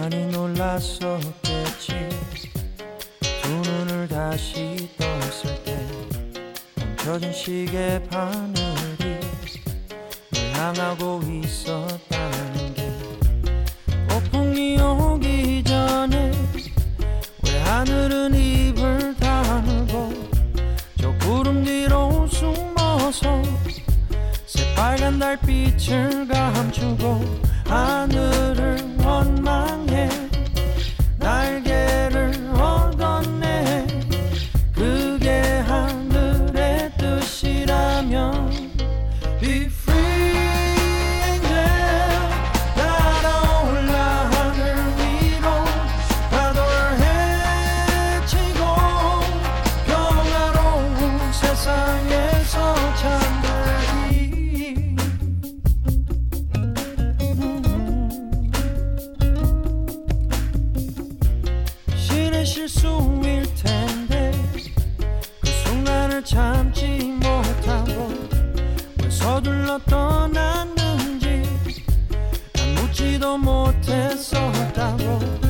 많이 놀랐었겠지. 두 눈을 다시 떴을 때 멈춰진 시계 바늘이 널 향하고 있었다는 게, 폭풍이 오기 전에 왜 하늘은 입을 다물고 저 구름 뒤로 숨어서 새빨간 달빛을 감추고 하늘을 원망해 날개를 얻었네. 그게 하늘의 뜻이라면 Be free angel, 날아올라 하늘 위로 파도를 헤치고 평화로운 세상에서 잠들기. 신의 실수일 텐데 그 순간을 참지 못하고 왜 서둘러 떠났는지 난 묻지도 못했었다고.